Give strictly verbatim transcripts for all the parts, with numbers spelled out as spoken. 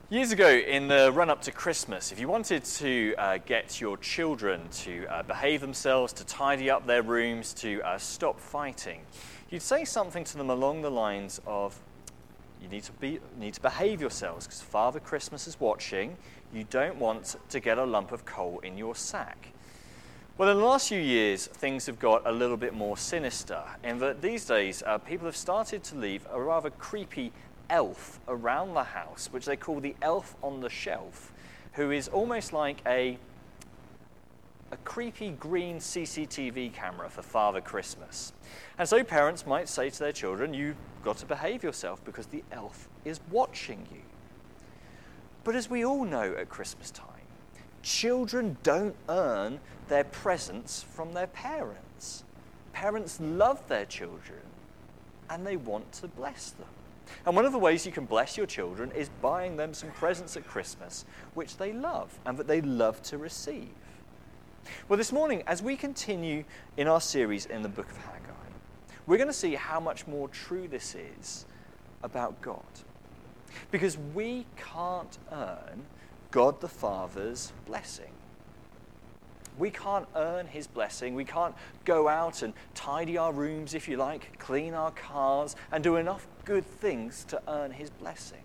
Years ago, in the run-up to Christmas, if you wanted to uh, get your children to uh, behave themselves, to tidy up their rooms, to uh, stop fighting, you'd say something to them along the lines of, you need to be, need to behave yourselves because Father Christmas is watching. You don't want to get a lump of coal in your sack. Well, in the last few years, things have got a little bit more sinister, in that these days, uh, people have started to leave a rather creepy elf around the house, which they call the elf on the shelf, who is almost like a, a creepy green C C T V camera for Father Christmas. And so parents might say to their children, you've got to behave yourself because the elf is watching you. But as we all know at Christmas time, children don't earn their presents from their parents. Parents love their children and they want to bless them. And one of the ways you can bless your children is buying them some presents at Christmas, which they love and that they love to receive. Well, this morning, as we continue in our series in the book of Haggai, we're going to see how much more true this is about God. Because we can't earn God the Father's blessing. We can't earn his blessing. We can't go out and tidy our rooms, if you like, clean our cars, and do enough good things to earn his blessing.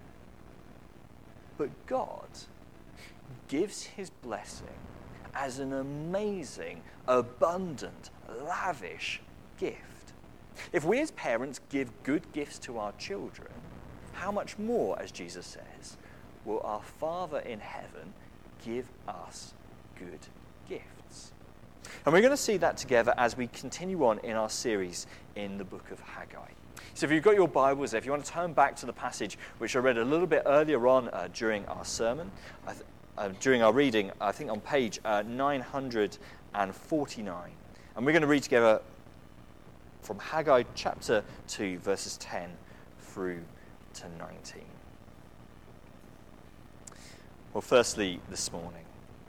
But God gives his blessing as an amazing, abundant, lavish gift. If we as parents give good gifts to our children, how much more, as Jesus says, will our Father in heaven give us good gifts? And we're going to see that together as we continue on in our series in the book of Haggai. So if you've got your Bibles there, if you want to turn back to the passage which I read a little bit earlier on uh, during our sermon, uh, uh, during our reading, I think on page uh, nine hundred forty-nine. And we're going to read together from Haggai chapter two, verses ten through to nineteen. Well, firstly, this morning,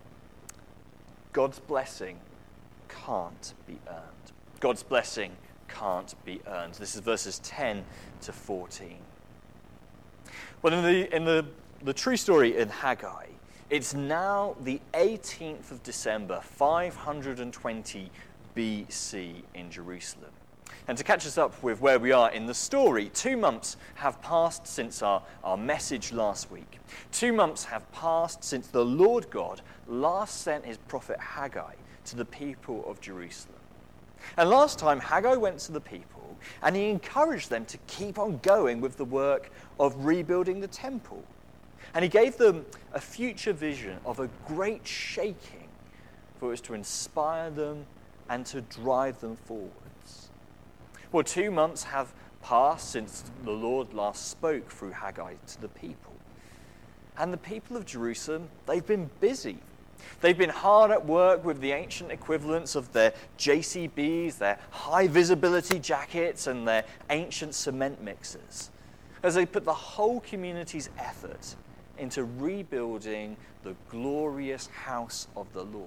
God's blessing can't be earned. God's blessing can't be earned. This is verses ten to fourteen. Well, in the in the, the true story in Haggai, it's now the eighteenth of December, five hundred twenty B C in Jerusalem. And to catch us up with where we are in the story, two months have passed since our, our message last week. Two months have passed since the Lord God last sent his prophet Haggai to the people of Jerusalem. And last time, Haggai went to the people and he encouraged them to keep on going with the work of rebuilding the temple. And he gave them a future vision of a great shaking for it was to inspire them and to drive them forwards. Well, two months have passed since the Lord last spoke through Haggai to the people. And the people of Jerusalem, they've been busy. They've been hard at work with the ancient equivalents of their J C Bs, their high visibility jackets, and their ancient cement mixers, as they put the whole community's effort into rebuilding the glorious house of the Lord.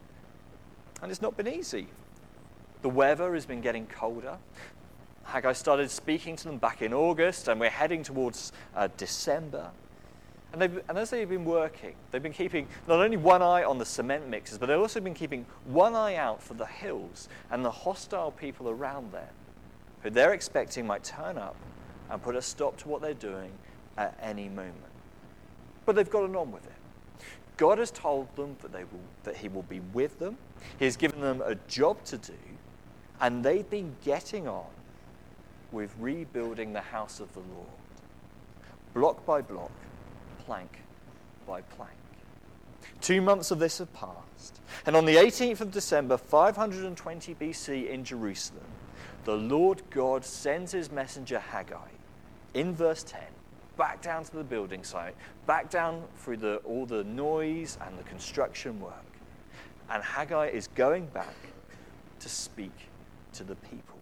And it's not been easy. The weather has been getting colder. Haggai started speaking to them back in August, and we're heading towards uh, December. And, they've, and as they've been working, they've been keeping not only one eye on the cement mixers, but they've also been keeping one eye out for the hills and the hostile people around them, who they're expecting might turn up and put a stop to what they're doing at any moment. But they've gotten on with it. God has told them that, they will, that he will be with them. He has given them a job to do. And they've been getting on with rebuilding the house of the Lord, block by block, plank by plank. Two months of this have passed. And on the eighteenth of December, five hundred twenty B C in Jerusalem, the Lord God sends his messenger Haggai, in verse ten, back down to the building site, back down through the, all the noise and the construction work. And Haggai is going back to speak to the people.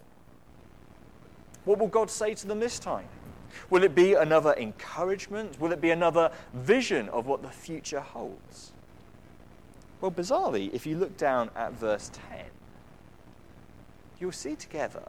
What will God say to them this time? Will it be another encouragement? Will it be another vision of what the future holds? Well, bizarrely, if you look down at verse ten, you'll see together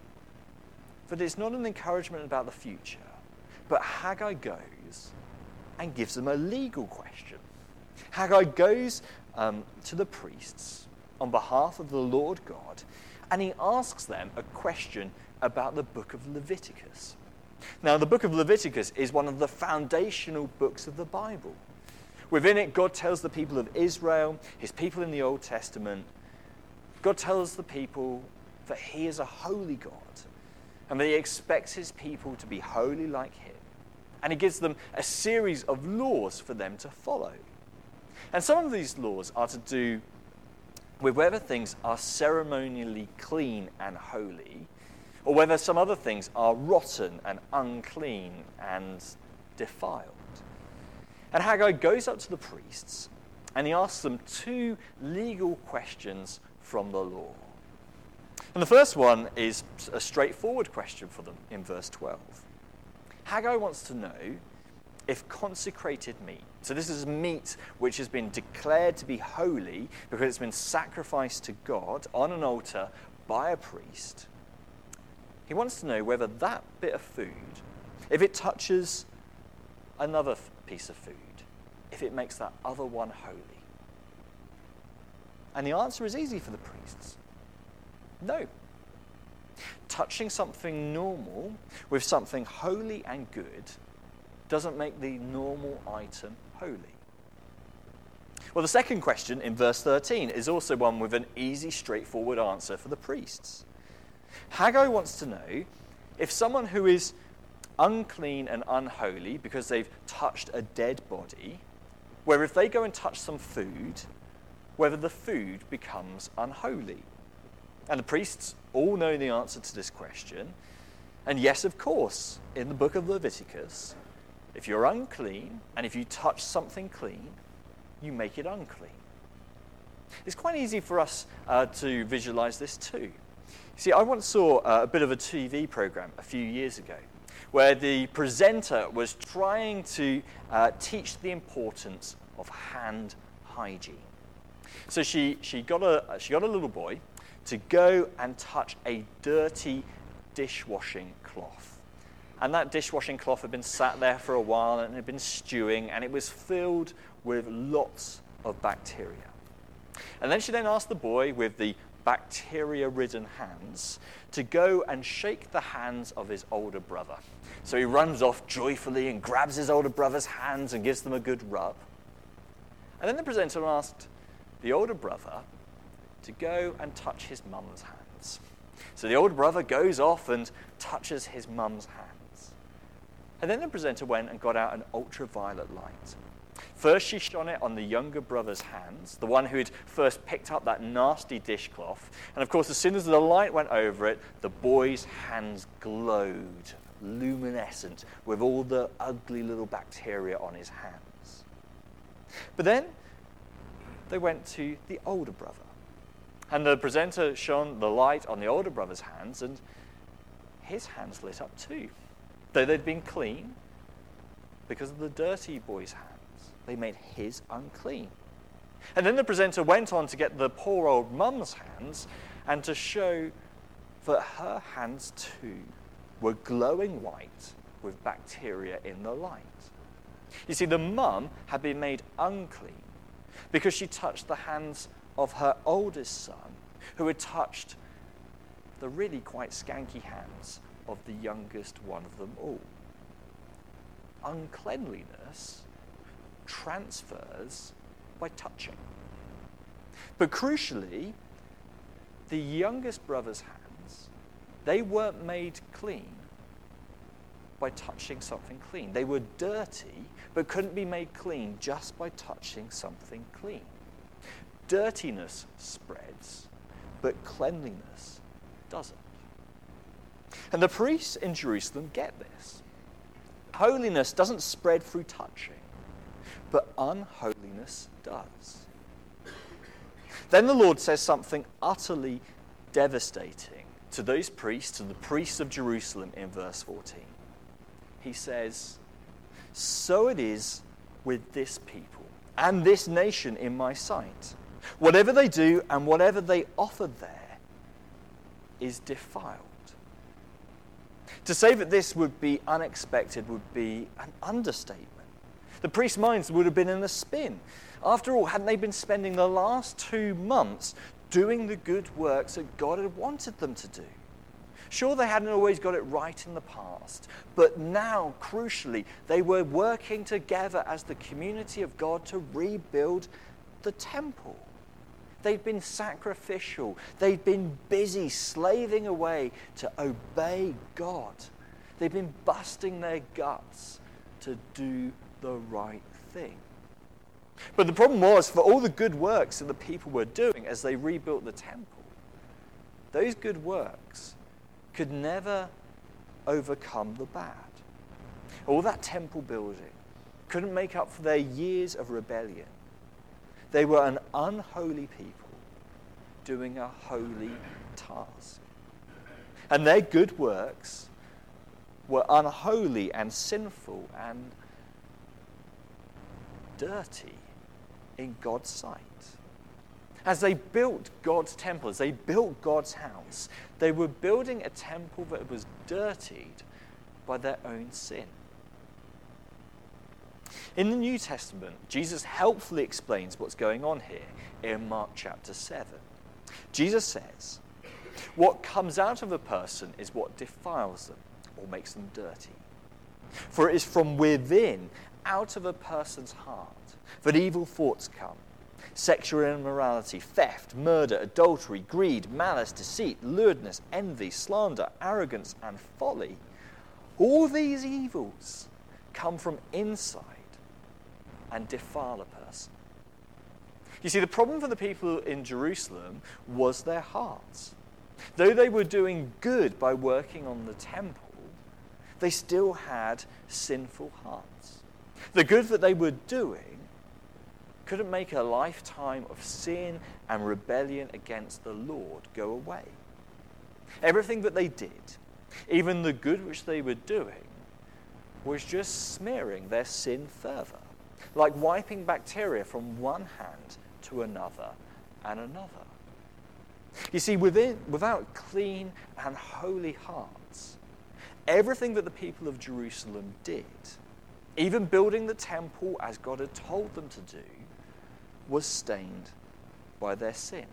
that it's not an encouragement about the future, but Haggai goes and gives them a legal question. Haggai goes um, to the priests on behalf of the Lord God, and he asks them a question about the book of Leviticus. Now, the book of Leviticus is one of the foundational books of the Bible. Within it, God tells the people of Israel, his people in the Old Testament, God tells the people that he is a holy God and that he expects his people to be holy like him. And he gives them a series of laws for them to follow. And some of these laws are to do with whether things are ceremonially clean and holy, or whether some other things are rotten and unclean and defiled. And Haggai goes up to the priests and he asks them two legal questions from the law. And the first one is a straightforward question for them in verse twelve. Haggai wants to know if consecrated meat, so this is meat which has been declared to be holy because it's been sacrificed to God on an altar by a priest. He wants to know whether that bit of food, if it touches another piece of food, if it makes that other one holy. And the answer is easy for the priests. No. Touching something normal with something holy and good doesn't make the normal item holy. Well, the second question in verse thirteen is also one with an easy, straightforward answer for the priests. Haggai wants to know if someone who is unclean and unholy because they've touched a dead body, where if they go and touch some food, whether the food becomes unholy. And the priests all know the answer to this question. And yes, of course, in the book of Leviticus, if you're unclean and if you touch something clean, you make it unclean. It's quite easy for us uh, to visualize this too. See, I once saw uh, a bit of a T V program a few years ago where the presenter was trying to uh, teach the importance of hand hygiene. So she, she, got a, she got a little boy to go and touch a dirty dishwashing cloth. And that dishwashing cloth had been sat there for a while and it had been stewing and it was filled with lots of bacteria. And then she then asked the boy with the bacteria-ridden hands to go and shake the hands of his older brother. So he runs off joyfully and grabs his older brother's hands and gives them a good rub. And then the presenter asked the older brother to go and touch his mum's hands. So the older brother goes off and touches his mum's hands. And then the presenter went and got out an ultraviolet light. First, she shone it on the younger brother's hands, the one who had first picked up that nasty dishcloth. And of course, as soon as the light went over it, the boy's hands glowed, luminescent, with all the ugly little bacteria on his hands. But then they went to the older brother. And the presenter shone the light on the older brother's hands, and his hands lit up too. Though they'd been clean, because of the dirty boy's hands, they made his unclean. And then the presenter went on to get the poor old mum's hands and to show that her hands too were glowing white with bacteria in the light. You see, the mum had been made unclean because she touched the hands of her oldest son, who had touched the really quite skanky hands of the youngest one of them all. Uncleanliness transfers by touching. But crucially, the youngest brother's hands, they weren't made clean by touching something clean. They were dirty, but couldn't be made clean just by touching something clean. Dirtiness spreads, but cleanliness doesn't. And the priests in Jerusalem get this. Holiness doesn't spread through touching, but unholiness does. Then the Lord says something utterly devastating to those priests, to the priests of Jerusalem in verse fourteen. He says, "So it is with this people and this nation in my sight. Whatever they do and whatever they offer there is defiled." To say that this would be unexpected would be an understatement. The priests' minds would have been in a spin. After all, hadn't they been spending the last two months doing the good works that God had wanted them to do? Sure, they hadn't always got it right in the past, but now, crucially, they were working together as the community of God to rebuild the temple. They'd been sacrificial. They'd been busy slaving away to obey God. They'd been busting their guts to do the right thing. But the problem was, for all the good works that the people were doing as they rebuilt the temple, those good works could never overcome the bad. All that temple building couldn't make up for their years of rebellion. They were an unholy people doing a holy task. And their good works were unholy and sinful and dirty in God's sight. As they built God's temple, as they built God's house, they were building a temple that was dirtied by their own sin. In the New Testament, Jesus helpfully explains what's going on here in Mark chapter seven. Jesus says, "What comes out of a person is what defiles them or makes them dirty. For it is from within, out of a person's heart, that evil thoughts come. Sexual immorality, theft, murder, adultery, greed, malice, deceit, lewdness, envy, slander, arrogance, and folly. All these evils come from inside and defile a person." You see, the problem for the people in Jerusalem was their hearts. Though they were doing good by working on the temple, they still had sinful hearts. The good that they were doing couldn't make a lifetime of sin and rebellion against the Lord go away. Everything that they did, even the good which they were doing, was just smearing their sin further, like wiping bacteria from one hand to another and another. You see, within, without clean and holy hearts, everything that the people of Jerusalem did, even building the temple as God had told them to do, was stained by their sin.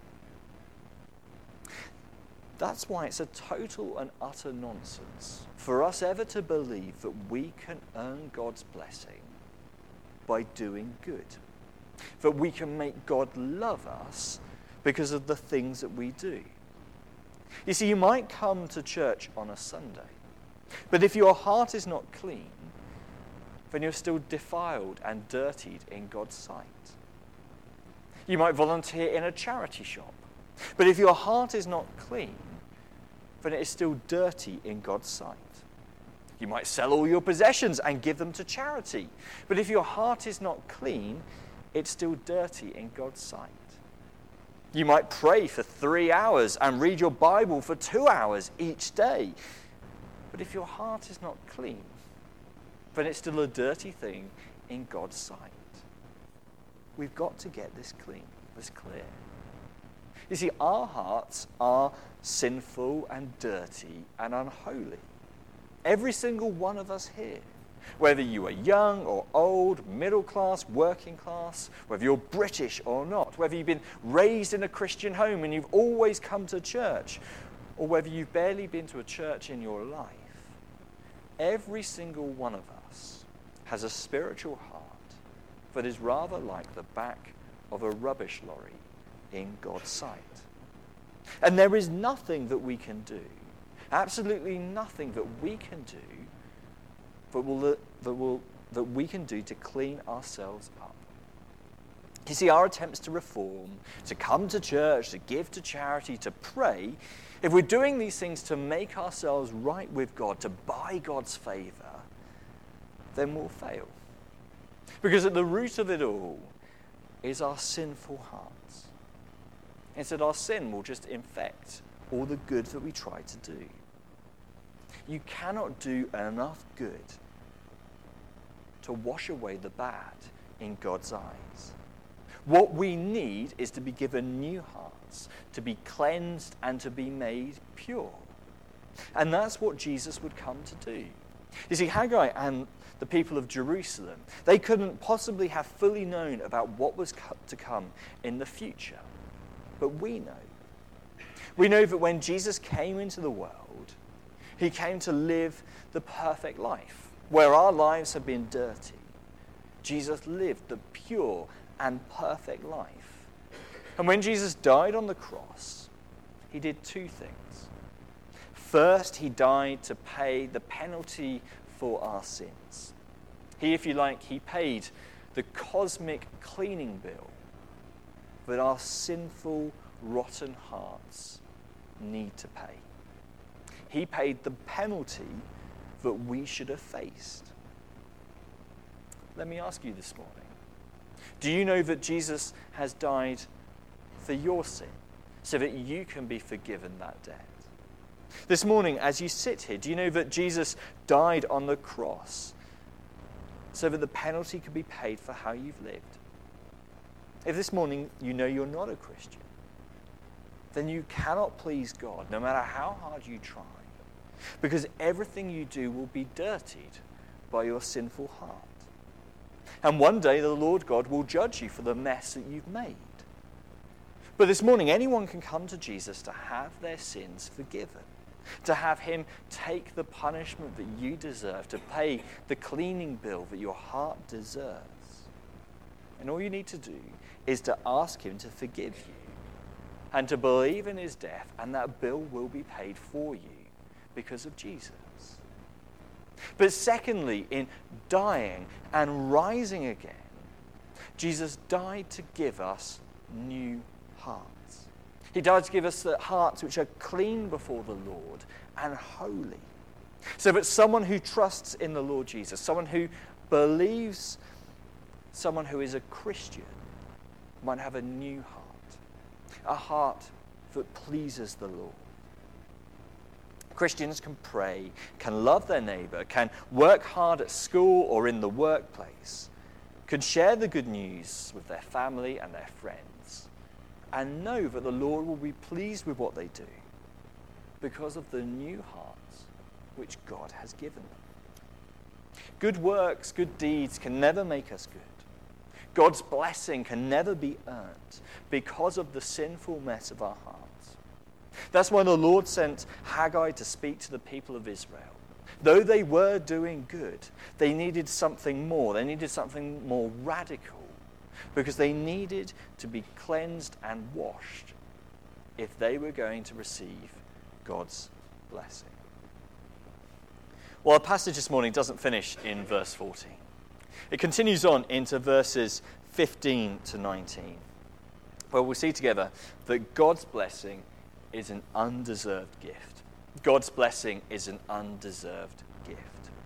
That's why it's a total and utter nonsense for us ever to believe that we can earn God's blessing by doing good, that we can make God love us because of the things that we do. You see, you might come to church on a Sunday, but if your heart is not clean, then you're still defiled and dirtied in God's sight. You might volunteer in a charity shop, but if your heart is not clean, then it is still dirty in God's sight. You might sell all your possessions and give them to charity, but if your heart is not clean, it's still dirty in God's sight. You might pray for three hours and read your Bible for two hours each day, but if your heart is not clean, then it's still a dirty thing in God's sight. We've got to get this clean, this clear. You see, our hearts are sinful and dirty and unholy. Every single one of us here, whether you are young or old, middle class, working class, whether you're British or not, whether you've been raised in a Christian home and you've always come to church, or whether you've barely been to a church in your life, every single one of us has a spiritual heart that is rather like the back of a rubbish lorry in God's sight. And there is nothing that we can do, absolutely nothing that we can do that, will, that, will, that we can do to clean ourselves up. You see, our attempts to reform, to come to church, to give to charity, to pray, if we're doing these things to make ourselves right with God, to buy God's favor, then we'll fail. Because at the root of it all is our sinful hearts. Instead, our sin will just infect all the good that we try to do. You cannot do enough good to wash away the bad in God's eyes. What we need is to be given new hearts, to be cleansed and to be made pure. And that's what Jesus would come to do. You see, Haggai and the people of Jerusalem, they couldn't possibly have fully known about what was to come in the future. But we know. We know that when Jesus came into the world, he came to live the perfect life. Where our lives have been dirty, Jesus lived the pure and perfect life. And when Jesus died on the cross, he did two things. First, he died to pay the penalty for our sins. He, if you like, he paid the cosmic cleaning bill that our sinful, rotten hearts need to pay. He paid the penalty that we should have faced. Let me ask you this morning, do you know that Jesus has died for your sin so that you can be forgiven that debt? This morning, as you sit here, do you know that Jesus died on the cross so that the penalty could be paid for how you've lived? If this morning you know you're not a Christian, then you cannot please God, no matter how hard you try, because everything you do will be dirtied by your sinful heart. And one day the Lord God will judge you for the mess that you've made. But this morning, anyone can come to Jesus to have their sins forgiven, to have him take the punishment that you deserve, to pay the cleaning bill that your heart deserves. And all you need to do is to ask him to forgive you and to believe in his death, and that bill will be paid for you because of Jesus. But secondly, in dying and rising again, Jesus died to give us new hearts. He died to give us the hearts which are clean before the Lord and holy. So that someone who trusts in the Lord Jesus, someone who believes, someone who is a Christian, might have a new heart, a heart that pleases the Lord. Christians can pray, can love their neighbor, can work hard at school or in the workplace, can share the good news with their family and their friends, and know that the Lord will be pleased with what they do because of the new hearts which God has given them. Good works, good deeds can never make us good. God's blessing can never be earned because of the sinful mess of our hearts. That's why the Lord sent Haggai to speak to the people of Israel. Though they were doing good, they needed something more. They needed something more radical because they needed to be cleansed and washed if they were going to receive God's blessing. Well, our passage this morning doesn't finish in verse fourteen. It continues on into verses fifteen to nineteen, where we'll see together that God's blessing is an undeserved gift. God's blessing is an undeserved gift.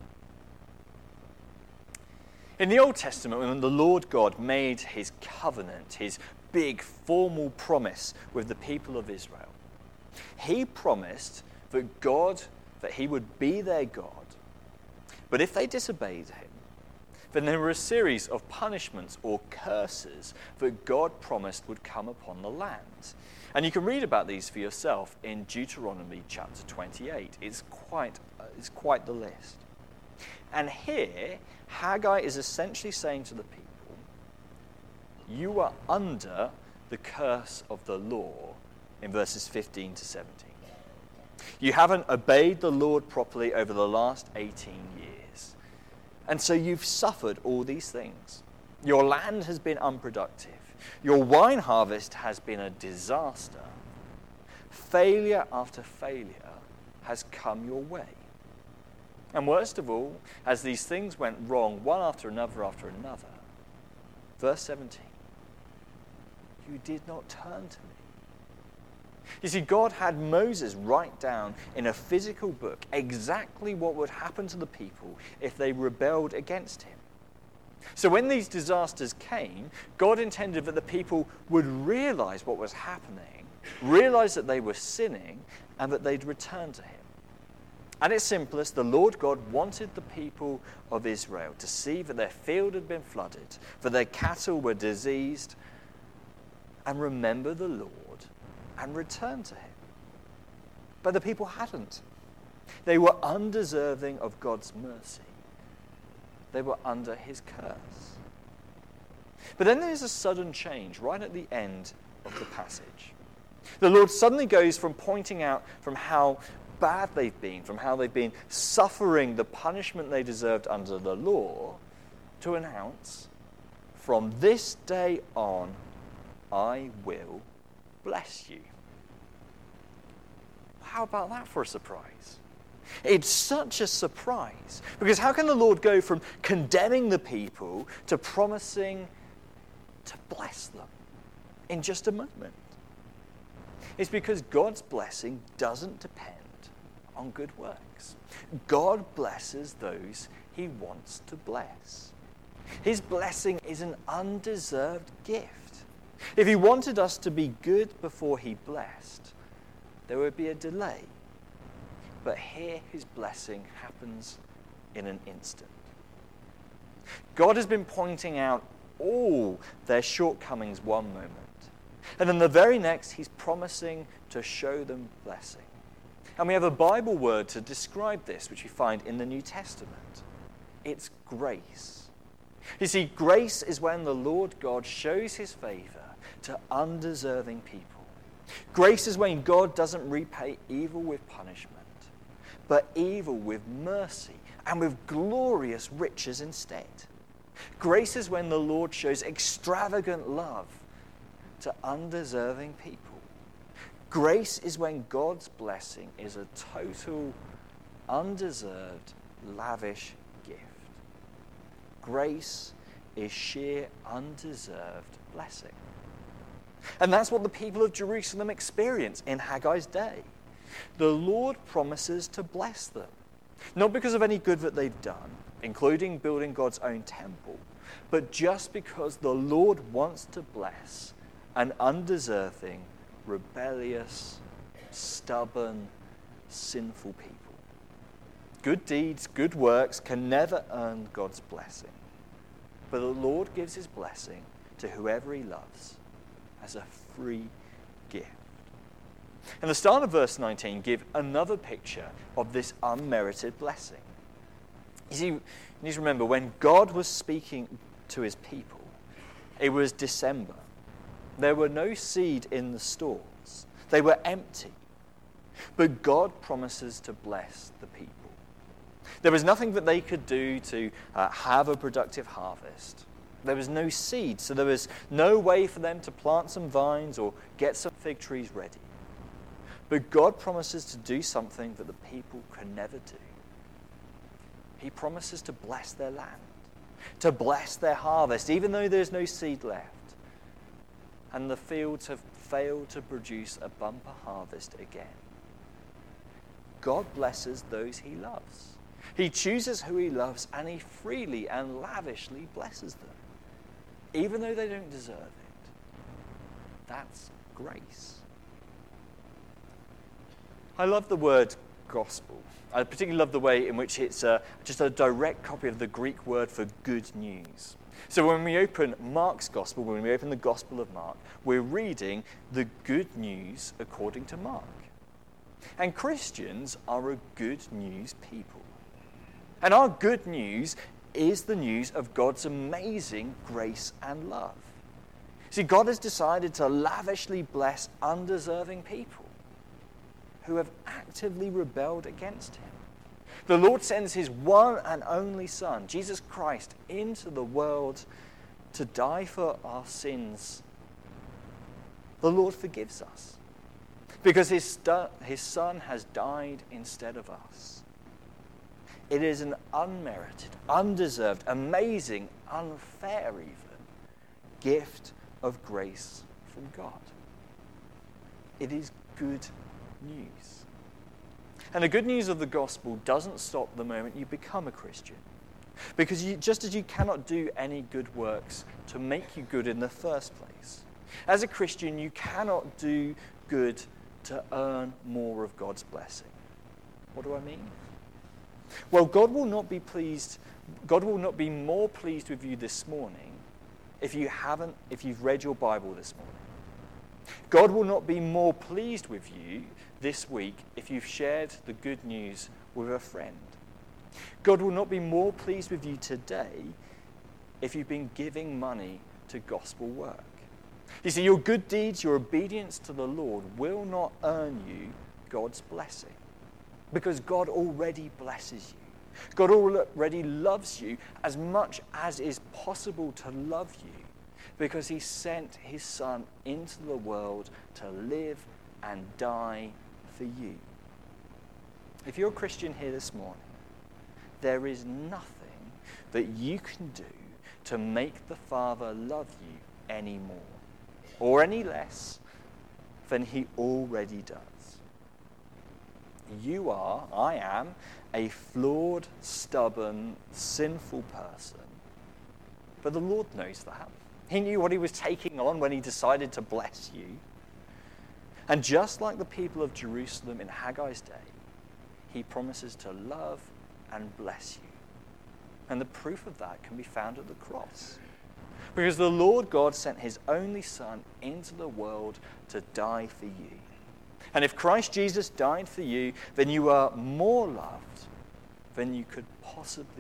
In the Old Testament, when the Lord God made his covenant, his big formal promise with the people of Israel, he promised that God, that he would be their God. But if they disobeyed him, then there were a series of punishments or curses that God promised would come upon the land. And you can read about these for yourself in Deuteronomy chapter twenty-eight. It's quite, uh, it's quite the list. And here, Haggai is essentially saying to the people, you are under the curse of the law in verses fifteen to seventeen. You haven't obeyed the Lord properly over the last eighteen years. And so you've suffered all these things. Your land has been unproductive. Your wine harvest has been a disaster. Failure after failure has come your way. And worst of all, as these things went wrong one after another after another, verse seventeen, you did not turn to me. You see, God had Moses write down in a physical book exactly what would happen to the people if they rebelled against him. So when these disasters came, God intended that the people would realize what was happening, realize that they were sinning, and that they'd return to him. At its simplest, the Lord God wanted the people of Israel to see that their field had been flooded, that their cattle were diseased, and remember the Lord and return to him. But the people hadn't. They were undeserving of God's mercy. They were under his curse. But then there's a sudden change right at the end of the passage. The Lord suddenly goes from pointing out from how bad they've been, from how they've been suffering the punishment they deserved under the law, to announce, from this day on, I will bless you. How about that for a surprise? It's such a surprise, because how can the Lord go from condemning the people to promising to bless them in just a moment? It's because God's blessing doesn't depend on good works. God blesses those he wants to bless. His blessing is an undeserved gift. If he wanted us to be good before he blessed, there would be a delay. But here his blessing happens in an instant. God has been pointing out all their shortcomings one moment. And then the very next, he's promising to show them blessing. And we have a Bible word to describe this, which we find in the New Testament. It's grace. You see, grace is when the Lord God shows his favor to undeserving people. Grace is when God doesn't repay evil with punishment, but evil with mercy and with glorious riches instead. Grace is when the Lord shows extravagant love to undeserving people. Grace is when God's blessing is a total, undeserved, lavish gift. Grace is sheer, undeserved blessing. And that's what the people of Jerusalem experience in Haggai's day. The Lord promises to bless them, not because of any good that they've done, including building God's own temple, but just because the Lord wants to bless an undeserving, rebellious, stubborn, sinful people. Good deeds, good works can never earn God's blessing, but the Lord gives his blessing to whoever he loves as a free gift. And the start of verse nineteen gives another picture of this unmerited blessing. You see, you need to remember, when God was speaking to his people, it was December. There were no seed in the stores. They were empty. But God promises to bless the people. There was nothing that they could do to uh, have a productive harvest. There was no seed, so there was no way for them to plant some vines or get some fig trees ready. But God promises to do something that the people can never do. He promises to bless their land, to bless their harvest, even though there's no seed left. And the fields have failed to produce a bumper harvest again. God blesses those he loves. He chooses who he loves, and he freely and lavishly blesses them, even though they don't deserve it. That's grace. I love the word gospel. I particularly love the way in which it's uh, just a direct copy of the Greek word for good news. So when we open Mark's Gospel, when we open the Gospel of Mark, we're reading the good news according to Mark. And Christians are a good news people. And our good news is the news of God's amazing grace and love. See, God has decided to lavishly bless undeserving people who have actively rebelled against him. The Lord sends his one and only Son, Jesus Christ, into the world to die for our sins. The Lord forgives us because his, stu- his Son has died instead of us. It is an unmerited, undeserved, amazing, unfair even, gift of grace from God. It is good news. And the good news of the gospel doesn't stop the moment you become a Christian. Because you, just as you cannot do any good works to make you good in the first place, as a Christian you cannot do good to earn more of God's blessing. What do I mean? Well, God will not be pleased, God will not be more pleased with you this morning if you haven't, if you've read your Bible this morning. God will not be more pleased with you this week if you've shared the good news with a friend. God will not be more pleased with you today if you've been giving money to gospel work. You see, your good deeds, your obedience to the Lord will not earn you God's blessing, because God already blesses you. God already loves you as much as is possible to love you, because he sent his Son into the world to live and die for you. If you're a Christian here this morning, there is nothing that you can do to make the Father love you any more or any less than he already does. You are, I am, a flawed, stubborn, sinful person, but the Lord knows that. He knew what he was taking on when he decided to bless you. And just like the people of Jerusalem in Haggai's day, he promises to love and bless you. And the proof of that can be found at the cross. Because the Lord God sent his only Son into the world to die for you. And if Christ Jesus died for you, then you are more loved than you could possibly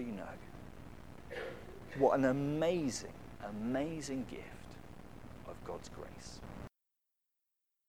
know. What an amazing, amazing gift of God's grace.